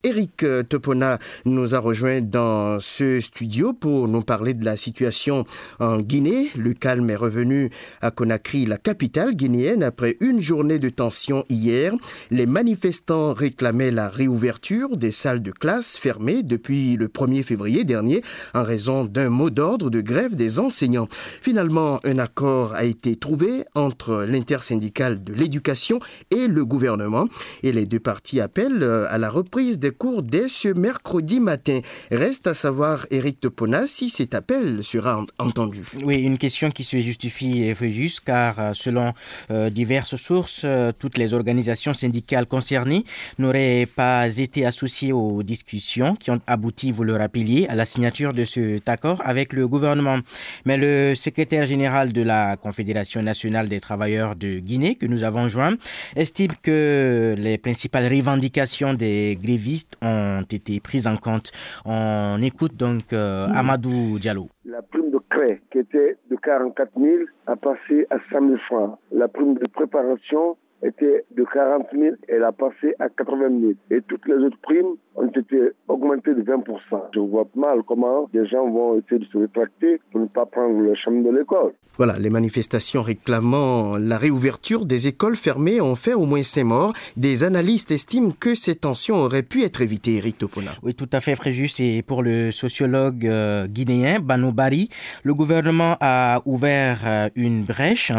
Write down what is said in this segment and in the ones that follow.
Éric Topona nous a rejoint dans ce studio pour nous parler de la situation en Guinée. Le calme est revenu à Conakry, la capitale guinéenne, après une journée de tension hier. Les manifestants réclamaient la réouverture des salles de classe fermées depuis le 1er février dernier en raison d'un mot d'ordre de grève des enseignants. Finalement, un accord a été trouvé entre l'intersyndicale de l'éducation et le gouvernement et les deux parties appellent à la reprise des cours dès ce mercredi matin. Reste à savoir, Éric Topona, si cet appel sera entendu. Oui, une question qui se justifie, Fréjus, car selon diverses sources, toutes les organisations syndicales concernées n'auraient pas été associées aux discussions qui ont abouti, vous le rappeliez, à la signature de cet accord avec le gouvernement. Mais le secrétaire général de la Confédération nationale des travailleurs de Guinée, que nous avons joint, estime que les principales revendications des grévistes ont été prises en compte. On écoute donc Amadou Diallo. La prime de craie qui était de 44 000 a passé à 100 000 francs. La prime de préparation était de 40 000, elle a passé à 80 000. Et toutes les autres primes ont été augmentées de 20%. Je vois mal comment les gens vont essayer de se rétracter pour ne pas prendre le chemin de l'école. Voilà, les manifestations réclamant la réouverture des écoles fermées ont fait au moins 5 morts. Des analystes estiment que ces tensions auraient pu être évitées, Éric Topona. Oui, tout à fait, Fréjus. Et pour le sociologue guinéen Bano Bari, le gouvernement a ouvert une brèche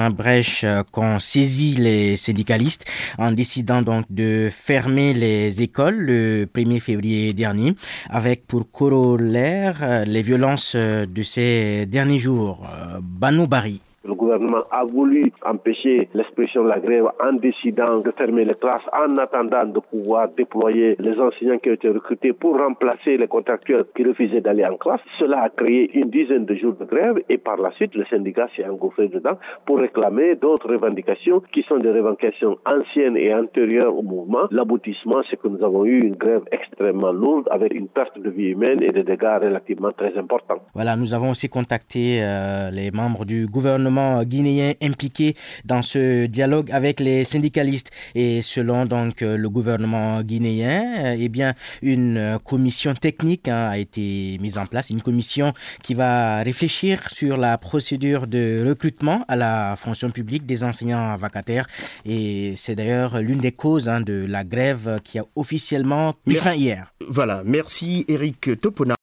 qu'ont saisi les syndicalistes en décidant donc de fermer les écoles le 1er février dernier, avec pour corollaire les violences de ces derniers jours. Bano Bari. Le gouvernement a voulu empêcher l'expression de la grève en décidant de fermer les classes en attendant de pouvoir déployer les enseignants qui ont été recrutés pour remplacer les contractuels qui refusaient d'aller en classe. Cela a créé une dizaine de jours de grève et par la suite, le syndicat s'est engouffré dedans pour réclamer d'autres revendications qui sont des revendications anciennes et antérieures au mouvement. L'aboutissement, c'est que nous avons eu une grève extrêmement lourde avec une perte de vie humaine et des dégâts relativement très importants. Voilà, nous avons aussi contacté les membres du gouvernement guinéen impliqués dans ce dialogue avec les syndicalistes. Et selon donc le gouvernement guinéen, une commission technique a été mise en place, une commission qui va réfléchir sur la procédure de recrutement à la fonction publique des enseignants vacataires. Et c'est d'ailleurs l'une des causes de la grève qui a officiellement mis fin hier. Voilà, merci Éric Topona.